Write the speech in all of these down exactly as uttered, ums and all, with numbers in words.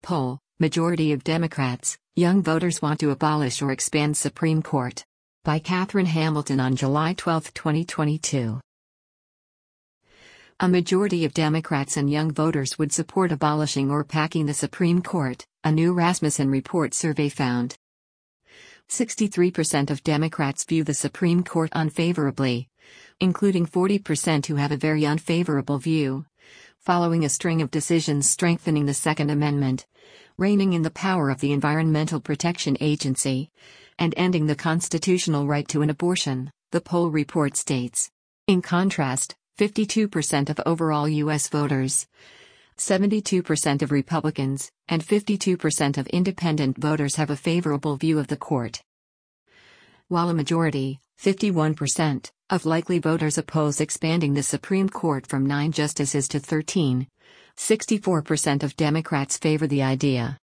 Poll: Majority of Democrats, Young Voters Want to Abolish or Expand Supreme Court. By Catherine Hamilton on July twelfth, twenty twenty-two. A majority of Democrats and young voters would support abolishing or packing the Supreme Court, a new Rasmussen Report survey found. sixty-three percent of Democrats view the Supreme Court unfavorably, including forty percent who have a very unfavorable view, following a string of decisions strengthening the Second Amendment, reining in the power of the Environmental Protection Agency, and ending the constitutional right to an abortion, the poll report states. In contrast, fifty-two percent of overall U S voters, seventy-two percent of Republicans, and fifty-two percent of independent voters have a favorable view of the court. While a majority, fifty-one percent, of likely voters oppose expanding the Supreme Court from nine justices to thirteen, sixty-four percent of Democrats favor the idea.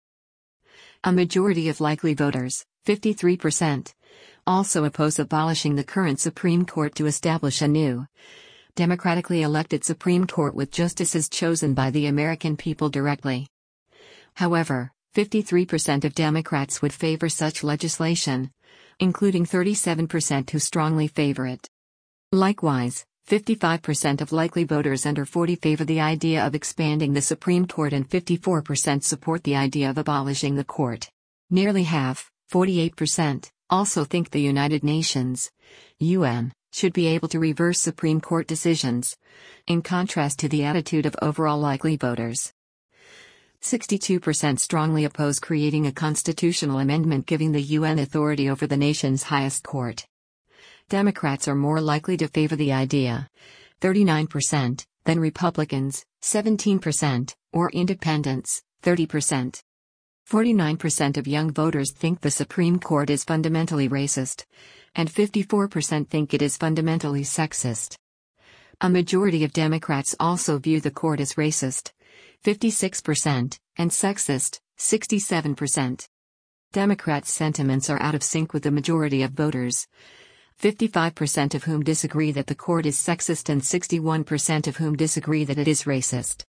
A majority of likely voters, fifty-three percent, also oppose abolishing the current Supreme Court to establish a new, democratically elected Supreme Court with justices chosen by the American people directly. However, fifty-three percent of Democrats would favor such legislation, including thirty-seven percent who strongly favor it. Likewise, fifty-five percent of likely voters under forty favor the idea of expanding the Supreme Court and fifty-four percent support the idea of abolishing the court. Nearly half, forty-eight percent, also think the United Nations, U N, should be able to reverse Supreme Court decisions, in contrast to the attitude of overall likely voters. sixty-two percent strongly oppose creating a constitutional amendment giving the U N authority over the nation's highest court. Democrats are more likely to favor the idea, thirty-nine percent, than Republicans, seventeen percent, or independents, thirty percent. forty-nine percent of young voters think the Supreme Court is fundamentally racist, and fifty-four percent think it is fundamentally sexist. A majority of Democrats also view the court as racist, fifty-six percent, and sexist, sixty-seven percent. Democrats' sentiments are out of sync with the majority of voters, fifty-five percent of whom disagree that the court is sexist and sixty-one percent of whom disagree that it is racist.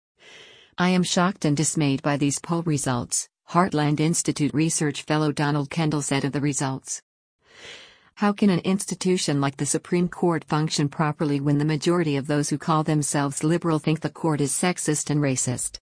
I am shocked and dismayed by these poll results, Heartland Institute research fellow Donald Kendall said of the results. How can an institution like the Supreme Court function properly when the majority of those who call themselves liberal think the court is sexist and racist?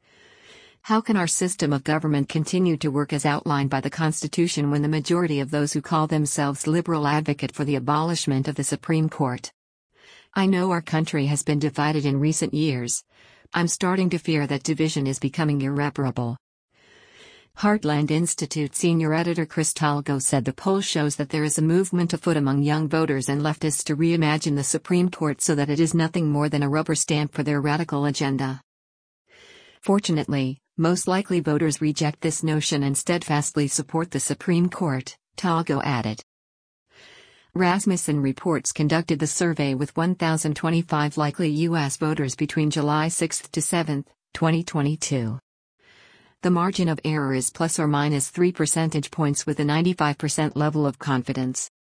How can our system of government continue to work as outlined by the Constitution when the majority of those who call themselves liberal advocate for the abolishment of the Supreme Court? I know our country has been divided in recent years. I'm starting to fear that division is becoming irreparable. Heartland Institute senior editor Chris Talgo said the poll shows that there is a movement afoot among young voters and leftists to reimagine the Supreme Court so that it is nothing more than a rubber stamp for their radical agenda. Fortunately, most likely voters reject this notion and steadfastly support the Supreme Court, Talgo added. Rasmussen Reports conducted the survey with one thousand twenty-five likely U S voters between July sixth to seventh, twenty twenty-two. The margin of error is plus or minus three percentage points with a ninety-five percent level of confidence.